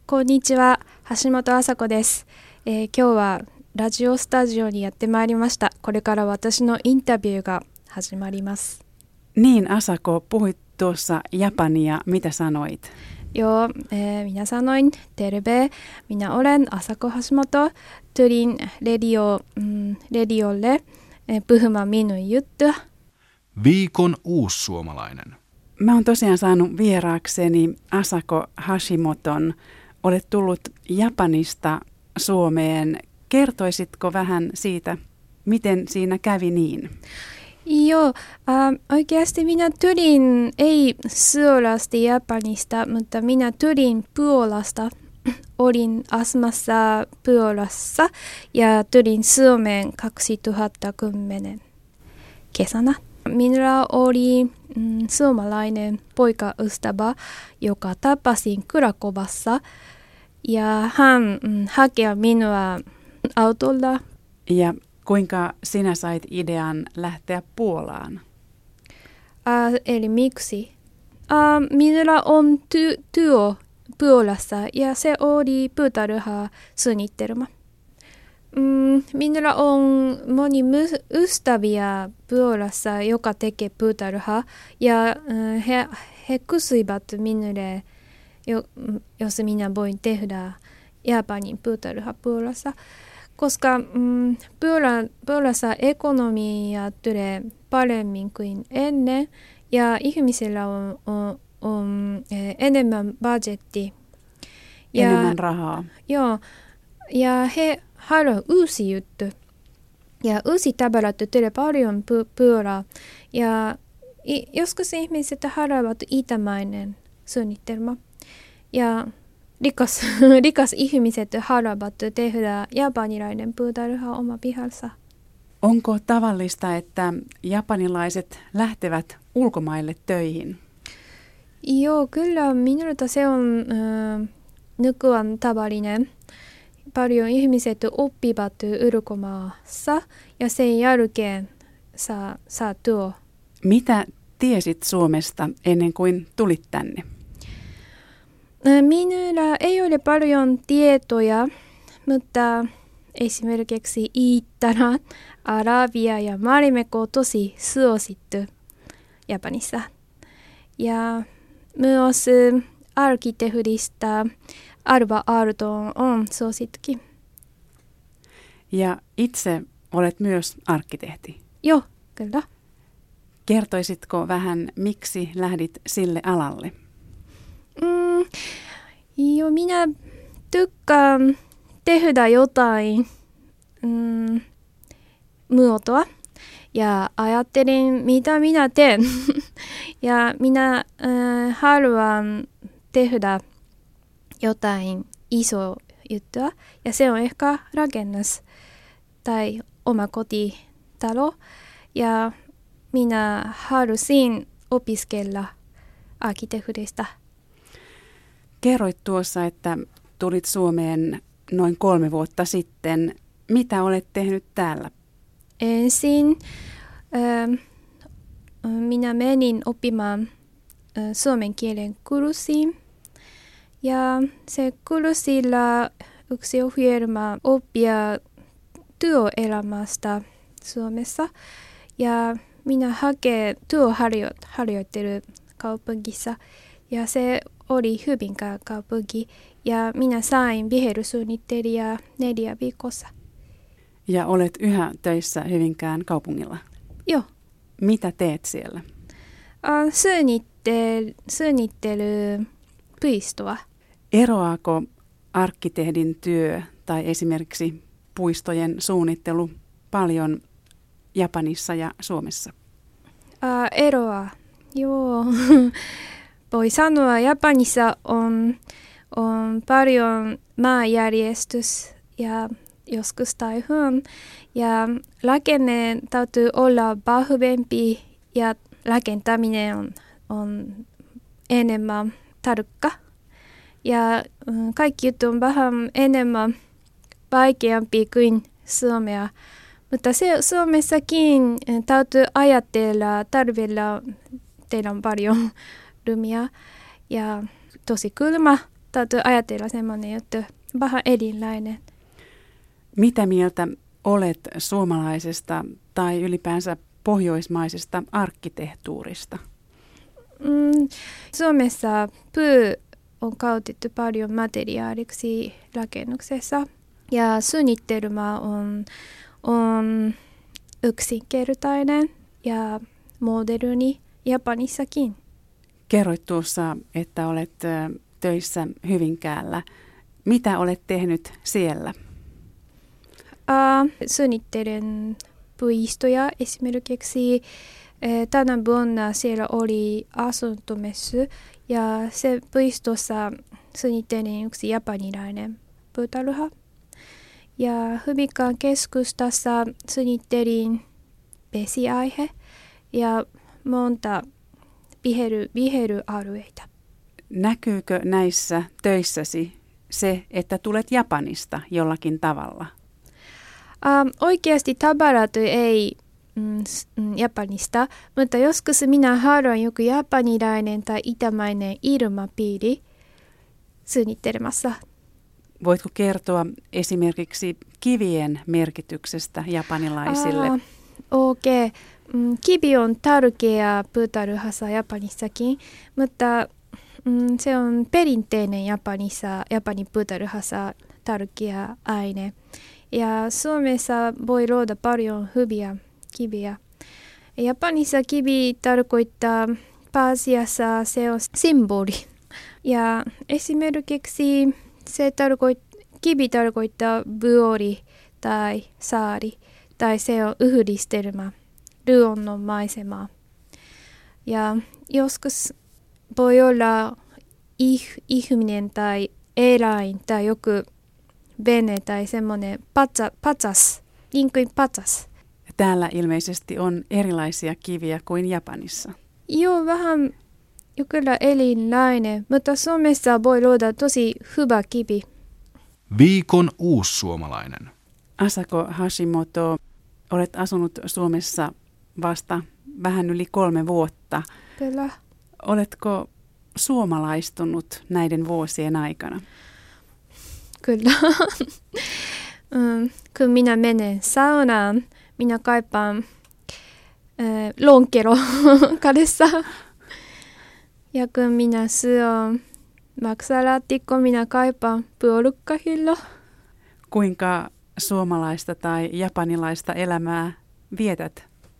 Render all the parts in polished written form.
こんにちは、橋本麻子です。今日はラジオスタジオにやってまいりました。これから私のインタビューが始まります。 Niin, Asako, puhuit tuossa japania. Mitä sanoit? Joo, minä sanoin terve. Minä olen Asako Hashimoto. Tulin radiolle puhumaan minun juttua. Viikon uussuomalainen. Mä oon tosiaan saanut vieraakseni Asako Hashimoton. Olet tullut Japanista Suomeen. Kertoisitko vähän siitä, miten siinä kävi niin? Joo, oikeasti minä tulin ei suorasti Japanista, mutta minä tulin Puolasta. Olin asumassa Puolassa ja tulin Suomeen 2010 kesänä. Minulla oli suomalainen poikaystävä, joka tapasin Krakovassa ja hän haki minua autolla. Ja kuinka sinä sait idean lähteä Puolaan? Eli miksi? Minulla on työ Puolassa ja se oli puutarhasuunnitelma. Minulla on moni ystäviä Puolassa, joka tekee puutarhaa ja he kysyivät minulle, jos minä voin tehdä Japanin puutarhaa Puolassa. Koska Puolassa ekonomia tulee paremmin kuin ennen ja ihmisillä on enemmän budjetti. Enemmän rahaa. Joo, ja he haluavat uusi juttu. Ja uusi tavarat tulee paljon Puolaa. Ja joskus ihmiset haluavat itämainen suunnitelma. Ja rikas ihmiset haluavat tehdä japanilainen puutarha oma pihalsa. Onko tavallista, että japanilaiset lähtevät ulkomaille töihin? Joo, kyllä minulta se on nykyään tavallinen. Paljon ihmiset oppivat ulkomaassa ja sen jälkeen saa työ. Mitä tiesit Suomesta ennen kuin tulit tänne? Minulla ei ole paljon tietoja, mutta esimerkiksi Iittara, Arabia ja Marimekko tosi suosittu Japanissa. Ja myös arkkitehdista Alvar Aalto on suosikki. Ja itse olet myös arkkitehti. Joo, kyllä. Kertoisitko vähän, miksi lähdit sille alalle? Joo, minä tykkään tehdä jotain muotoa ja ajattelin, mitä minä teen. Ja minä haluan tehdä jotain iso juttua ja se on ehkä rakennus tai oma kotitalo ja minä halusin opiskella arkkitehtuurista. Kerroit tuossa, että tulit Suomeen noin 3 vuotta sitten. Mitä olet tehnyt täällä? Ensin minä menin oppimaan suomen kielen kurssiin. Ja se kurssilla yksi ohjelma oppia työelämästä Suomessa. Ja minä haken työharjoittelukaupungissa. Ja se oli Hyvinkään kaupunki. Ja minä sain vihersuunnittelijaa 4 viikossa. Ja olet yhä töissä Hyvinkään kaupungilla? Joo. Mitä teet siellä? Suunnittelupuistoa. Eroaako arkkitehdin työ tai esimerkiksi puistojen suunnittelu paljon Japanissa ja Suomessa? Eroa. Joo. Voi sanoa, Japanissa on paljon maanjärjestys ja joskus taihun. Ja rakenne täytyy olla vahvempi ja rakentaminen on enemmän tarkka. Ja kaikki juttu on vähän enemmän vaikeampi kuin Suomea. Mutta Suomessakin täytyy ajatella, talvella teillä on paljon lumia ja tosi kylmä täytyy ajatella semmoinen juttu, vähän erilainen. Mitä mieltä olet suomalaisesta tai ylipäänsä pohjoismaisesta arkkitehtuurista? Suomessa puu on käytetty paljon materiaaliksi rakennuksessa ja suunnitelma on yksinkertainen ja moderni Japanissakin. Kerroit tuossa, että olet töissä Hyvinkäällä. Mitä olet tehnyt siellä? Suunnittelen puistoja esimerkiksi. Tänä vuonna siellä oli asuntomessu ja se puistossa suunnittelin yksi japanilainen puutarha. Ja Hyvinkään keskustassa suunnittelin vesiaihe ja monta viheryalueita. Näkyykö näissä töissäsi se, että tulet Japanista jollakin tavalla? Oikeasti tavarat ei Japanista, mutta joskus minä haluan joku japanilainen tai itämainen ilmapiiri suunnittelemassa. Voitko kertoa esimerkiksi kivien merkityksestä japanilaisille? Okei. Kivi on tärkeä puutarhassa Japanissakin, mutta se on perinteinen Japanin puutarhassa tärkeä aine. Ja Suomessa voi luoda paljon hyviä kiviä. Japanissa kivi tarkoittaa pääasiassa se on symboli. Ja esimerkiksi kivi tarkoittaa vuori tai saari tai se on yhdistelmä luonnon maisemaa. Ja joskus voi olla ihminen tai eläin tai joku vene tai semmoinen patsas, niin kuin patsas. Täällä ilmeisesti on erilaisia kiviä kuin Japanissa. Joo, vähän kyllä erilainen, mutta Suomessa voi luoda tosi hyvä kivi. Viikon uussuomalainen. Asako Hashimoto, olet asunut Suomessa vasta vähän yli 3 vuotta. Kyllä. Oletko suomalaistunut näiden vuosien aikana? Kyllä. Kun minä menen saunaan, minä kaipaan lonkero kädessä. Ja kun minä syön maksalaatikko, minä kaipaan puolukkahillo. Kuinka suomalaista tai japanilaista elämää vietät?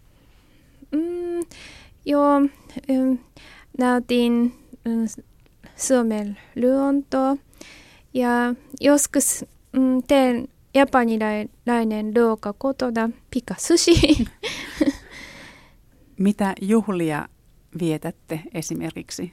Joo, näytin Suomen luontoa ja joskus teen japanilainen ruoka kotona, pikasushi. Mitä juhlia vietätte esimerkiksi?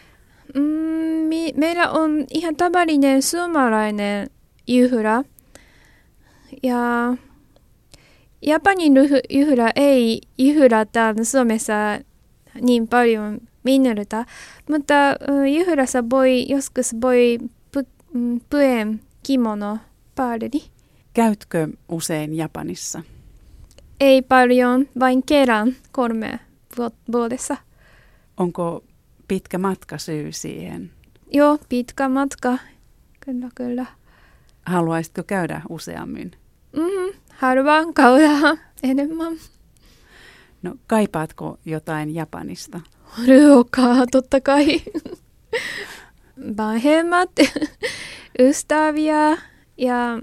Meillä on ihan tavallinen suomalainen juhla. Ja Japanin juhla ei juhlata Suomessa niin paljon minuilta, mutta juhlassa joskus voi puen kimono päälle. Käytkö usein Japanissa? Ei paljon, vain kerran 3 vuodessa. Onko pitkä matka syy siihen? Joo, pitkä matka. Kyllä. Haluaisitko käydä useammin? Haluan käydä enemmän. No, kaipaatko jotain Japanista? Ruokaa, totta kai. Vanhemmat, ystäviä ja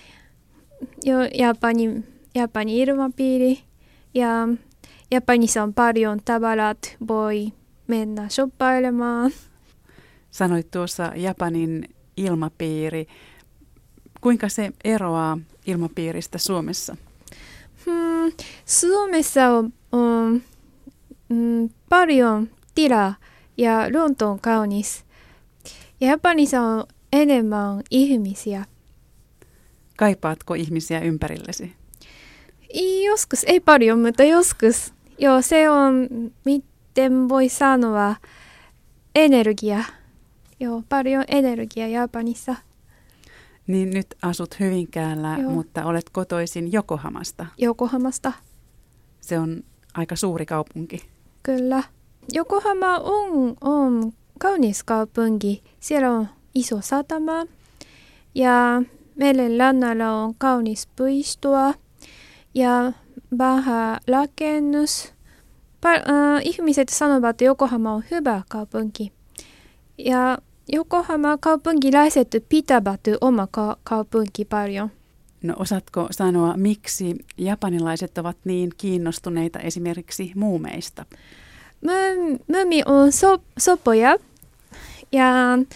Japanin ilmapiiri. Ja Japanissa on paljon tavarat, voi mennä shoppailemaan. Sanoit tuossa Japanin ilmapiiri. Kuinka se eroaa ilmapiiristä Suomessa? Suomessa on paljon tilaa ja luonto on kaunis. Ja Japanissa on enemmän ihmisiä. Kaipaatko ihmisiä ympärillesi? Joskus, ei paljon, mutta joskus. Joo, se on, miten voi sanoa, energia. Joo, paljon energiaa Japanissa. Niin nyt asut Hyvinkäällä, Joo. mutta olet kotoisin Yokohamasta. Yokohamasta. Se on aika suuri kaupunki. Kyllä. Yokohama on kaunis kaupunki. Siellä on iso satama ja meren rannalla on kaunis puistoa ja vanha rakennus. Ihmiset sanovat, että Yokohama on hyvä kaupunki. Ja Yokohama kaupunkilaiset pitävät oma kaupunki paljon. No osaatko sanoa, miksi japanilaiset ovat niin kiinnostuneita esimerkiksi muumeista? Muumi on sopoja ja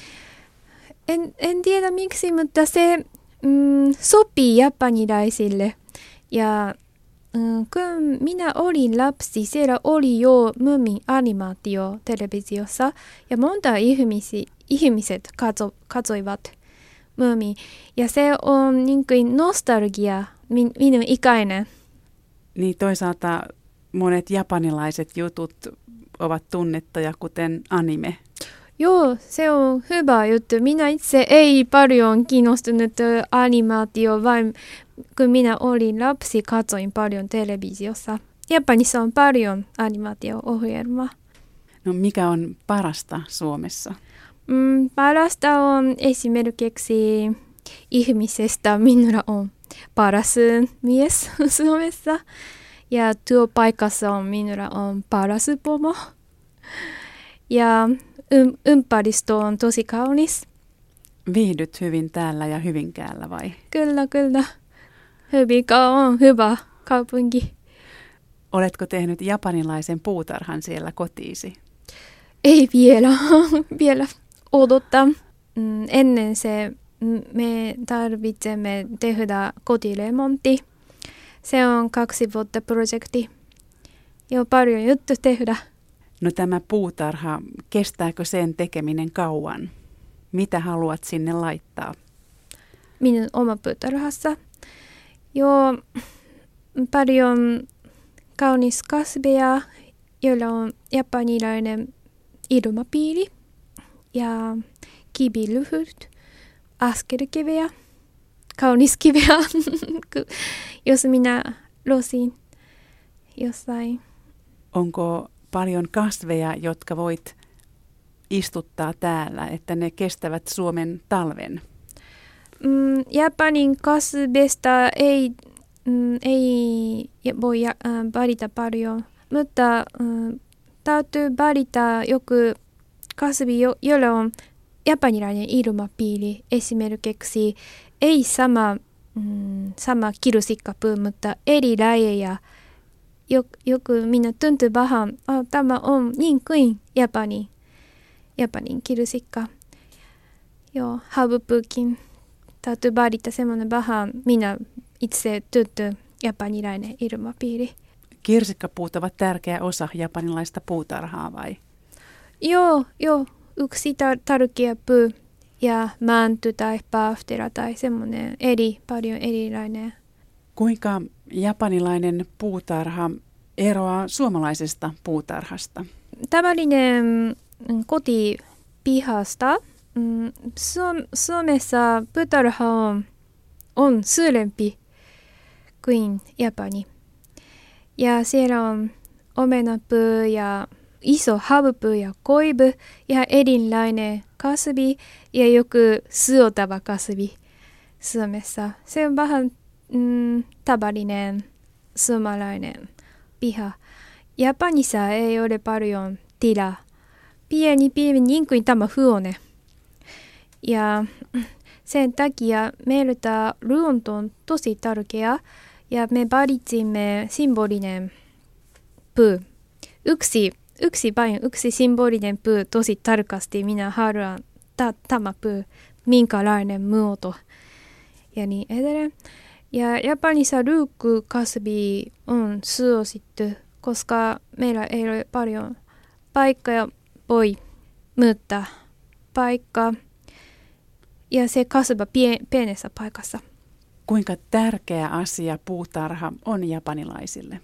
en tiedä miksi, mutta se sopii japanilaisille. Ja kun minä olin lapsi, siellä oli jo Muumin animaatio televisiossa ja monta ihmiset katsoivat Muumi. Ja se on niin kuin nostalgia minun ikäinen. Niin toisaalta monet japanilaiset jutut ovat tunnettuja, kuten anime. Joo, se on hyvä juttu. Minä itse ei paljon kiinnostunut animaatio, vaan kun minä olin lapsi, katsoin paljon televisiossa. Japanissa on paljon animaatio-ohjelmaa. No mikä on parasta Suomessa? Parasta on esimerkiksi ihmisestä. Minulla on paras mies Suomessa. Ja työpaikassa minulla on paras pomo. Ja ympäristö on tosi kaunis. Viihdyt hyvin täällä ja Hyvinkäällä vai? Kyllä. Hyvinkää on hyvä kaupunki. Oletko tehnyt japanilaisen puutarhan siellä kotiisi? Ei vielä odottaa. Ennen se me tarvitsemme tehdä kotiremontti. Se on 2 vuotta projekti. Jo paljon juttu tehdä. No tämä puutarha, kestääkö sen tekeminen kauan? Mitä haluat sinne laittaa? Minun oma puutarhassa. Joo, paljon kaunis kasveja, joilla on japanilainen ilmapiiri ja kivilyhyt, askelkiveä, kaunis kiveä, jos minä losin jossain. Onko paljon kasveja, jotka voit istuttaa täällä, että ne kestävät Suomen talven? Japanin kasveista ei voi valita paljon, mutta täytyy valita joku kasvi, jolla on japanilainen ilmapiiri. Esimerkiksi ei sama kirsikkapuu, mutta eri lajeja. Joku minä tuntuu vähän, tämä on niin kuin Japanin kirsikka. Joo, havupuukin. Täytyy valita semmoinen vähän, minä itse tuntuu japanilainen ilmapiiri. Kirsikkapuut ovat tärkeä osa japanilaista puutarhaa vai? Joo, yksi tärkeä puu ja mänty tai pahtera tai semmoinen paljon erilainen. Kuinka japanilainen puutarha eroaa suomalaisesta puutarhasta? Tavallinen kotipihasta. Suomessa puutarha on suurempi kuin Japani. Ja siellä on omenapuu ja iso havupuu ja koivu ja erilainen kasvi ja joku syötävä kasvi Suomessa. Se on vähän tavallinen suomalainen piha. Japanissa ei ole paljon tilaa. Pieni niin kuin tämä huone. Ja sen takia meiltä luonto on tosi tärkeä ja me valitsimme symbolinen puu. Yksi symbolinen puu tosi tarkasti. Minä haluan tämä puu, minkälainen muoto ja niin edelleen. Ja Japanissa ruukkukasvi on suosittu, koska meillä ei ole paljon paikkaa, voi muuttaa paikkaa. Ja se kasvaa pienessä paikassa. Kuinka tärkeä asia puutarha on japanilaisille?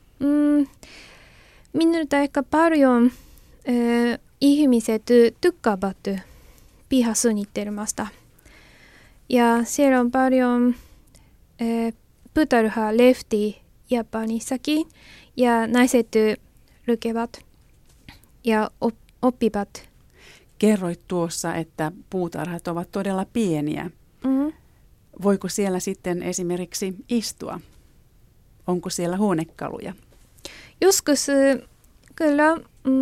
Minulta ehkä paljon ihmiset tykkäävät pihasuunnitelmasta. Ja siellä on paljon puutarha lehti Japanissakin. Ja naiset lukevat ja oppivat. Kerroit tuossa, että puutarhat ovat todella pieniä. Mm. Voiko siellä sitten esimerkiksi istua? Onko siellä huonekaluja? Joskus kyllä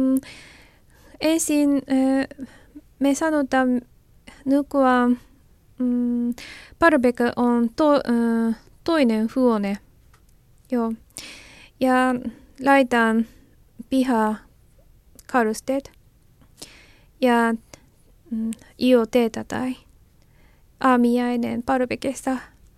ensin me sanotaan nykyään barbecue on toinen huone. Joo. Ja laitan pihakalusteet ja io teetä tai aamiainen barbecuesta